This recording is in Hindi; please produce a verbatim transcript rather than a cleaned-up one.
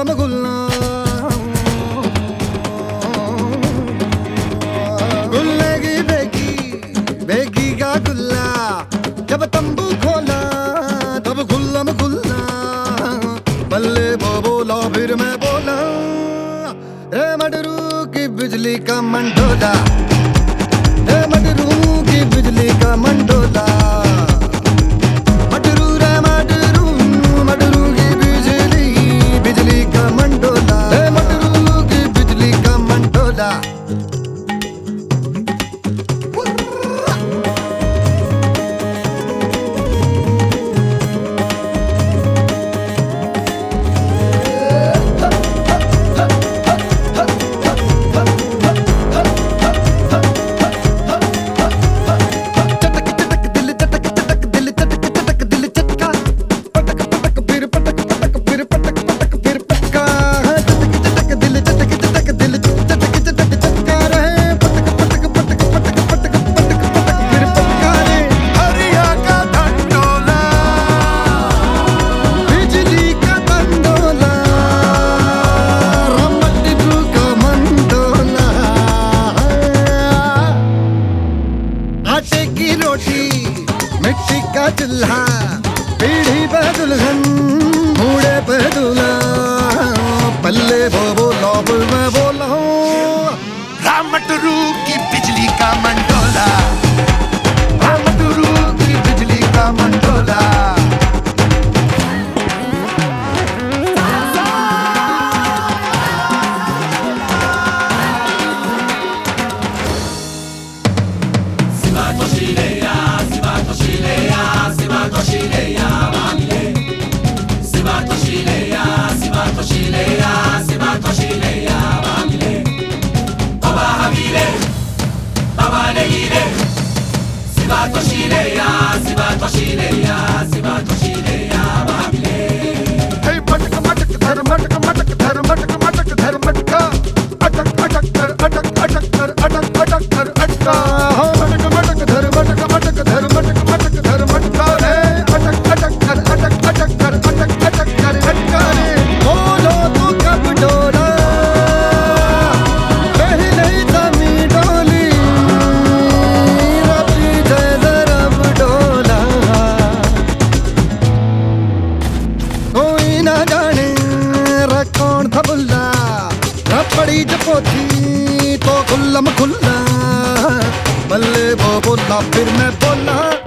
गुल्लम गुल्ला गुल्ले की बेगी बेगी का गुल्ला जब तंबू खोला तब गुल्लम गुल्ला बल्ले वो बोला फिर मैं बोला रे मडरू की बिजली का मंडोला रे मडरू की बिजली का मंडोला मडरू रे मडरू मडरू की बिजली बिजली का मंडोला रे मडरू की बिजली का मंडोला आटे की रोटी मिट्टी का चूल्हा पीढ़ी पे दुल्हन बूढ़े पे दूल्हा पल्ले वो बोला मैं बोला रामटरू की बिजली का मंडोला रामटरू की बिजली का Mandola Hey, matka matka dhar matka matka dhar matka matka dhar matka atak atak dhar atak atak dhar atak atak dhar atka matka matka dhar matka matka dhar matka matka dhar matka re atak atak dhar atak atak dhar atak atak dhar atka re bolo tu kab dola pehle zami doli rabbi jai zarab dola koi na जाने कौन था बुल्ला बड़ी जपोथी तो खुल्लम खुल्ला बल्ले वो बोला फिर मैं बोला